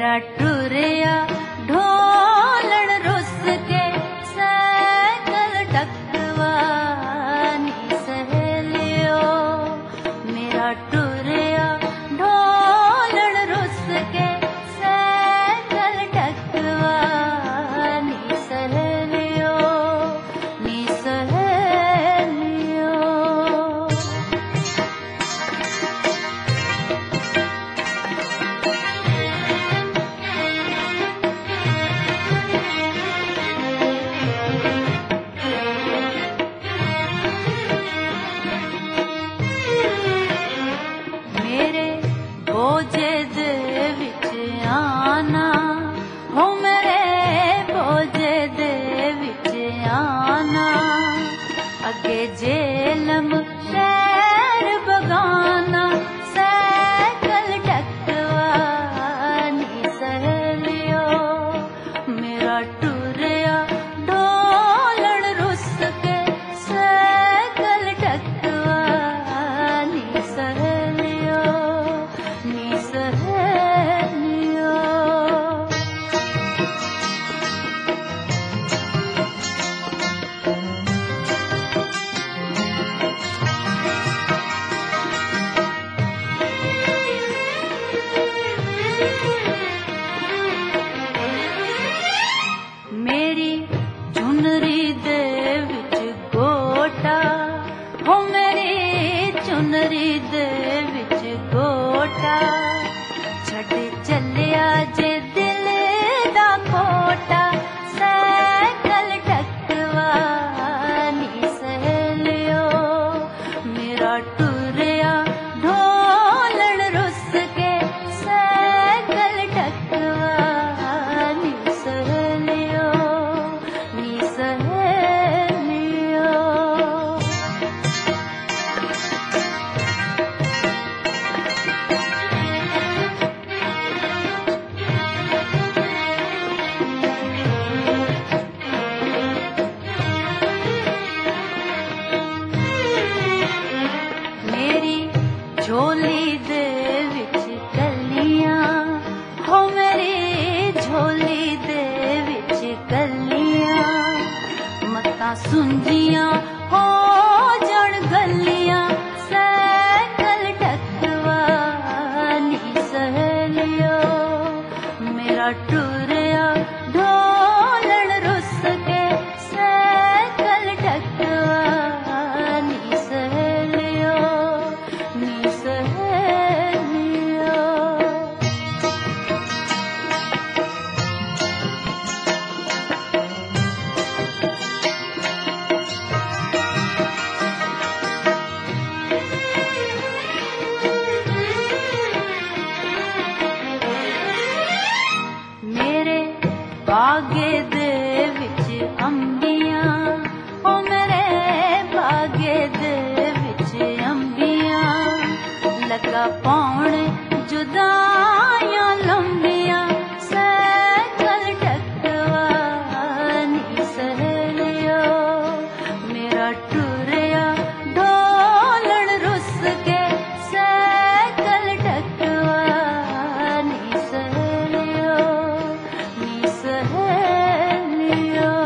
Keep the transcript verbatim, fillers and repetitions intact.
मेरा टुरिया ढोलण रुस के सैकल टकवानी सहेलियो। मेरा टुरिया ढोलण रुस के सैकल टकवानी सहेलियो नी सहेलियो। मेरे बोझे दे विच आना हो, मेरे बोझे दे विच आना। अगे जेलम शहर बगाना सैकल टकवानी सहेलियो। मेरा टुरिया ढोलण रुस के सैकल टकवानी सहेलियो नी सहेलियो। मेरी चुनरी दे विच गोटा हो, मेरी चुनरी दे विच गोटा। छड़ चलिया जे दिल दा कोटा सैकल टकवानी सहेलियो। मेरा टुरिया ढोलण रुस के सैकल टकवानी सहेलियो नी सहेलियो। मेरी झोली दे विच कलियां हो, मेरी झोली दे विच कलियां। मत्ता सुंजियां हो जण गलियां सैकल टकवानी सहेलियो। मेरा टुरिया ढोलण रुस के सैकल टकवानी सहेलियो नी सहेलियो। मेरे बागे दे विच अंबियां ओ, मेरे बागे दे विच अंबियां। लगा पौण जुदाइयां लंबियां सैकल टकवानी सहेलियो। मेरा टुरिया ढोलण रुस के सैकल टकवानी सहेलियो नी सहेलियो।